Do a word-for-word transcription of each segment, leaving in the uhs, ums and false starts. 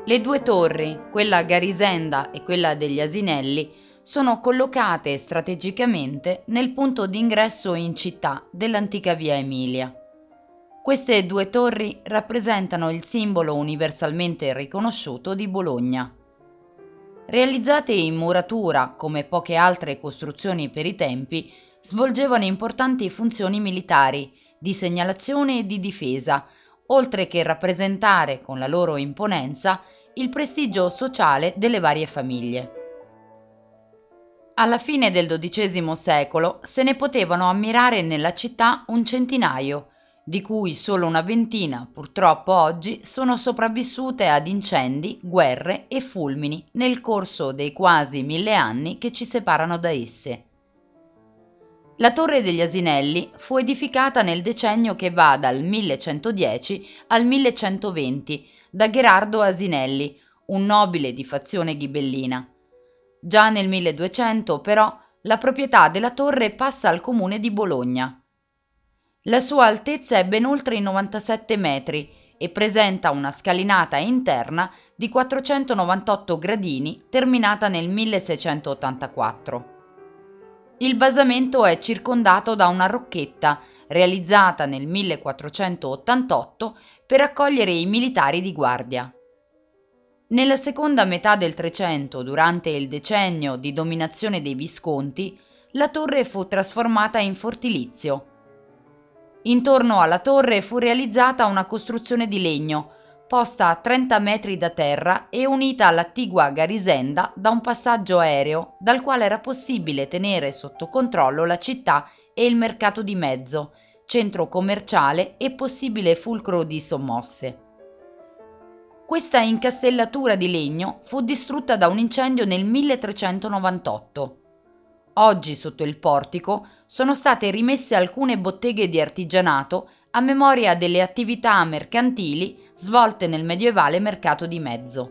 Le due torri, quella a Garisenda e quella degli Asinelli, sono collocate strategicamente nel punto d'ingresso in città dell'antica via Emilia. Queste due torri rappresentano il simbolo universalmente riconosciuto di Bologna. Realizzate in muratura, come poche altre costruzioni per i tempi, svolgevano importanti funzioni militari, di segnalazione e di difesa, oltre che rappresentare con la loro imponenza il prestigio sociale delle varie famiglie. Alla fine del dodicesimo secolo se ne potevano ammirare nella città un centinaio, di cui solo una ventina purtroppo oggi sono sopravvissute ad incendi, guerre e fulmini nel corso dei quasi mille anni che ci separano da esse. La Torre degli Asinelli fu edificata nel decennio che va dal millecentodieci al millecentoventi da Gherardo Asinelli, un nobile di fazione ghibellina. Già nel milleduecento, però, la proprietà della torre passa al comune di Bologna. La sua altezza è ben oltre i novantasette metri e presenta una scalinata interna di quattrocentonovantotto gradini terminata nel milleseicentottantaquattro. Il basamento è circondato da una rocchetta realizzata nel millequattrocentottantotto per accogliere i militari di guardia. Nella seconda metà del Trecento, durante il decennio di dominazione dei Visconti, la torre fu trasformata in fortilizio. Intorno alla torre fu realizzata una costruzione di legno, posta a trenta metri da terra e unita all'attigua Garisenda da un passaggio aereo dal quale era possibile tenere sotto controllo la città e il mercato di Mezzo, centro commerciale e possibile fulcro di sommosse. Questa incastellatura di legno fu distrutta da un incendio nel milletrecentonovantotto. Oggi sotto il portico sono state rimesse alcune botteghe di artigianato a memoria delle attività mercantili svolte nel medievale mercato di Mezzo.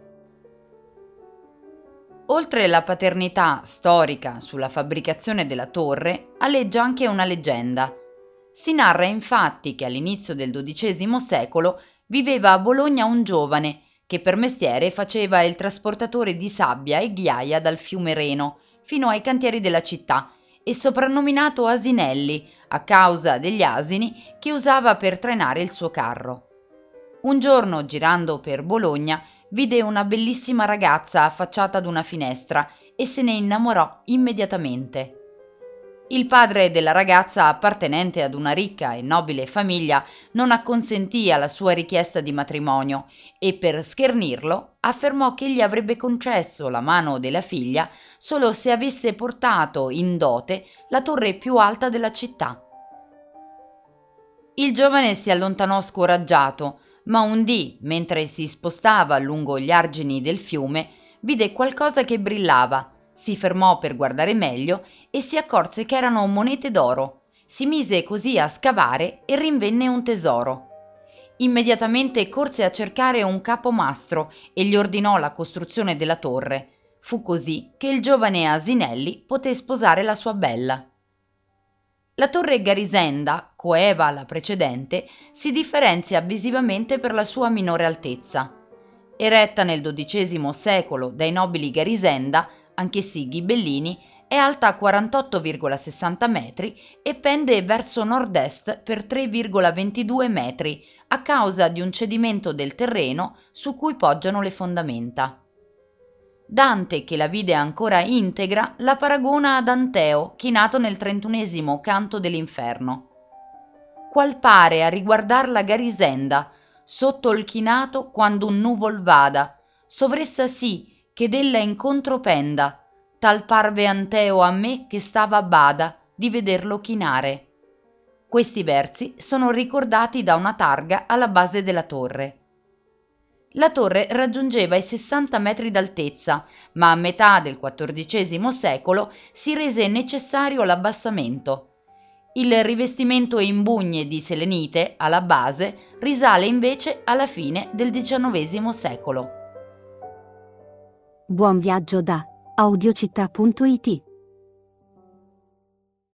Oltre la paternità storica sulla fabbricazione della torre, aleggia anche una leggenda. Si narra infatti che all'inizio del dodicesimo secolo viveva a Bologna un giovane che per mestiere faceva il trasportatore di sabbia e ghiaia dal fiume Reno fino ai cantieri della città e soprannominato Asinelli a causa degli asini che usava per trainare il suo carro. Un giorno, girando per Bologna, vide una bellissima ragazza affacciata ad una finestra e se ne innamorò immediatamente. Il padre della ragazza, appartenente ad una ricca e nobile famiglia, non acconsentì alla sua richiesta di matrimonio e per schernirlo affermò che gli avrebbe concesso la mano della figlia solo se avesse portato in dote la torre più alta della città. Il giovane si allontanò scoraggiato, ma un dì, mentre si spostava lungo gli argini del fiume, vide qualcosa che brillava. Si fermò per guardare meglio e si accorse che erano monete d'oro. Si mise così a scavare e rinvenne un tesoro. Immediatamente corse a cercare un capomastro e gli ordinò la costruzione della torre. Fu così che il giovane Asinelli poté sposare la sua bella. La torre Garisenda, coeva alla precedente, si differenzia visivamente per la sua minore altezza. Eretta nel dodicesimo secolo dai nobili Garisenda, anch'essi ghibellini, è alta quarantotto virgola sessanta metri e pende verso nord-est per tre virgola ventidue metri a causa di un cedimento del terreno su cui poggiano le fondamenta. Dante, che la vide ancora integra, la paragona ad Anteo, chinato nel trentunesimo canto dell'Inferno. Qual pare a riguardar la Garisenda, sotto il chinato quando un nuvol vada, sovressa sì che della incontro penda, tal parve Anteo a me che stava a bada di vederlo chinare. Questi versi sono ricordati da una targa alla base della torre. La torre raggiungeva i sessanta metri d'altezza, ma a metà del quattordicesimo secolo si rese necessario l'abbassamento. Il rivestimento in bugne di selenite alla base risale invece alla fine del diciannovesimo secolo. Buon viaggio da audiocittà punto it.